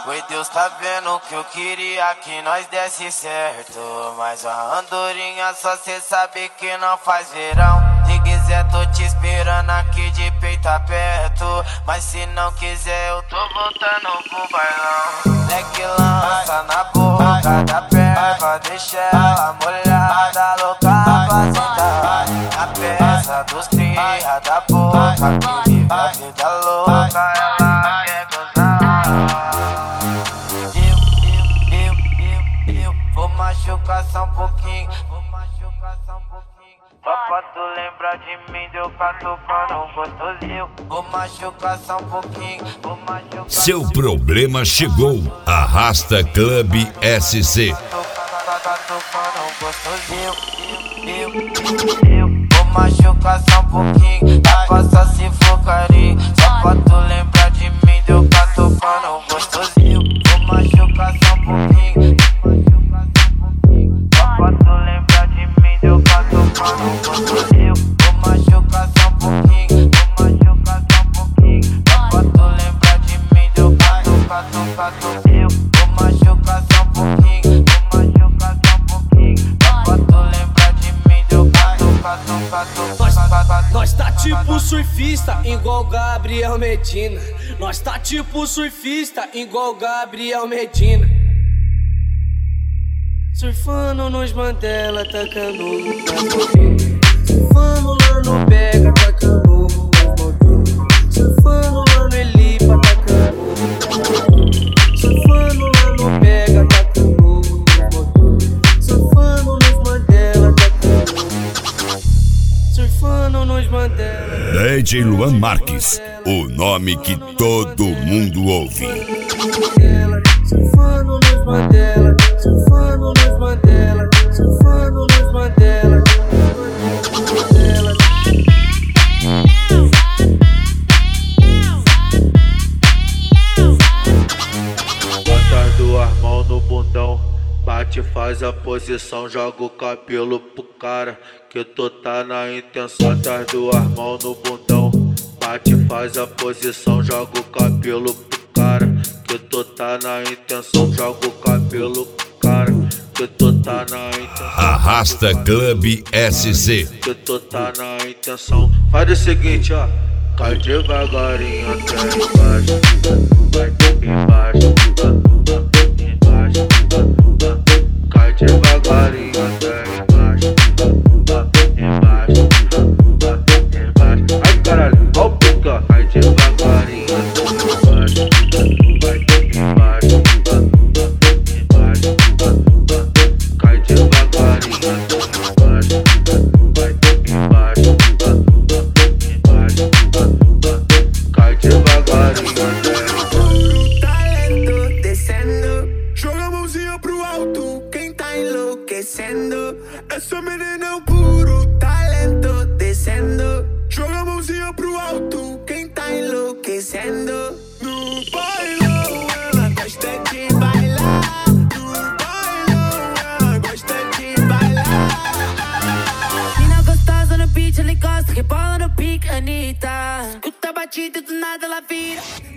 Foi Deus tá vendo que eu queria que nós desse certo. Mas a andorinha só cê sabe que não faz verão. Se quiser tô te esperando aqui de peito aberto. Mas se não quiser eu tô voltando pro bailão. Leque lança na boca da perna, deixa ela molhada, louca pra sentar. A peça dos cria da boca, que vive a vida louca, ela quer gozar. Eu vou machucar só um pouquinho, só pra tu lembrar de mim, deu catucando gostosinho. Vou machucar só um pouquinho, vou machucar. Seu problema chegou. Arrasta Club SC. Eu vou machucar só um pouquinho, dá pra só se for carinho. Só pra tu lembrar de mim, deu catucando gostosinho. Vou machucar só um pouquinho, só pra tu lembrar de mim, deu catucando gostosinho. Vou machucar só um pouquinho, vou machucar só um pouquinho. Só pra tu lembrar de mim, deu catucando. Vou machucar só um pouquinho, vou machucar só um pouquinho. Só pra tu lembrar de mim, deu catucando. Nós tá tipo surfista, igual Gabriel Medina. Nós tá tipo surfista, igual Gabriel Medina. Surfando nos Mandela, tacando nas modelos. Surfando lá no Pega, tacando nas modelos. Surfando lá no Elipa, tacando nas modelos. Surfando lá no Pega, tacando nas modelos. Surfando nos Mandela, tacando. Surfando nos Mandela. DJ Luan Marques, o nome que todo mundo ouve. Surfando nos Mandela, surfando nos Mandela, surfando nos Mandela. Bota as duas mãos no bundão, bate, faz a posição, joga o cabelo pro cara, que tu tá na intenção. Bota as duas mãos no bundão, bate, faz a posição, joga o cabelo pro cara, que tu tá na intenção. Joga o cabelo pro cara, que tu tá na intenção. Arrasta Club SC. Que tu tá na intenção. Faz o seguinte, ó, cai devagarinho até embaixo, vai embaixo, embaixo, cai devagarinho até embaixo, embaixo, embaixo. Ai caralho, ó o pica, cai devagarinho até embaixo, vai embaixo, embaixo, cai devagarinho até embaixo, vai embaixo, embaixo, cai devagarinho até. Talento descendo, joga a mãozinha pro alto, quem tá enlouquecendo. Essa menina é um puro talento descendo, joga a mãozinha pro alto, quem tá enlouquecendo. No bailão ela gosta de bailar, no bailão ela gosta de bailar. Mina gostosa no beat, ela encosta, rebola no pique, Anitta. Escuta a batida, do nada ela vira.